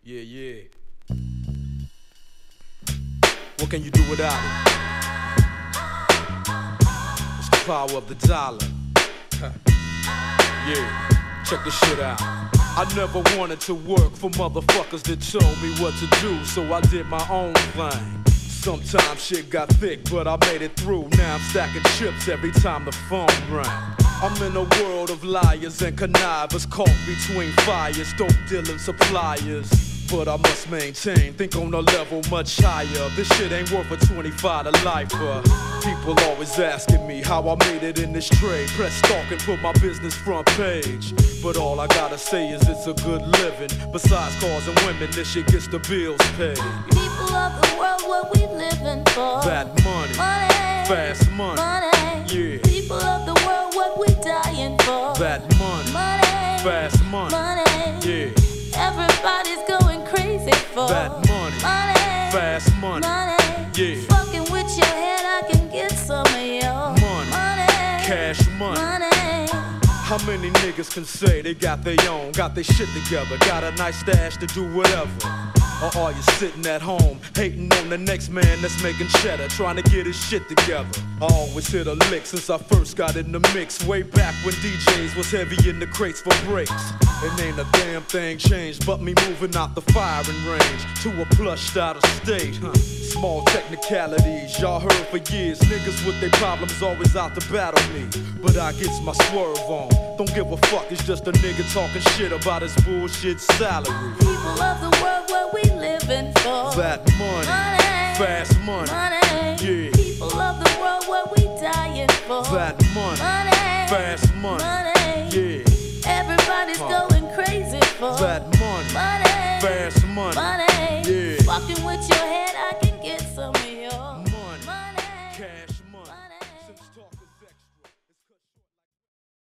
Yeah, yeah. What can you do without it? It's the power of the dollar. Yeah, check this shit out. I never wanted to work for motherfuckers that told me what to do, so I did my own thing. Sometimes shit got thick, but I made it through. Now I'm stacking chips every time the phone rang. I'm in a world of liars and connivers, caught between fires, dope dealing suppliers. But I must maintain, think on a level much higher. This shit ain't worth a 25 to life. People always asking me how I made it in this trade. Press stalk and put my business front page. But all I gotta say is it's a good living. Besides cars and women, this shit gets the bills paid. People of the world, what we living for? That money, fast money, yeah. People of the world, what we dying for? That money, fast money, yeah. Everybody's going crazy for that money, fast money, yeah. Fucking with your head, I can get some of your money, cash money. How many niggas can say they got their own, got their shit together, got a nice stash to do whatever? Or are you sitting at home, hating on the next man that's making cheddar, trying to get his shit together? I always hit a lick since I first got in the mix, way back when DJs was heavy in the crates for breaks. And ain't a damn thing changed but me moving out the firing range to a plushed out of state. Small technicalities, y'all heard for years. Niggas with their problems always out to battle me, but I gets my swerve on. Don't give a fuck, it's just a nigga talking shit about his bullshit salary. People of the world, what we living for? That money, fast money, yeah. People of the world, what we dying for? That money, fast money, yeah. Everybody's going crazy for that money, fast money.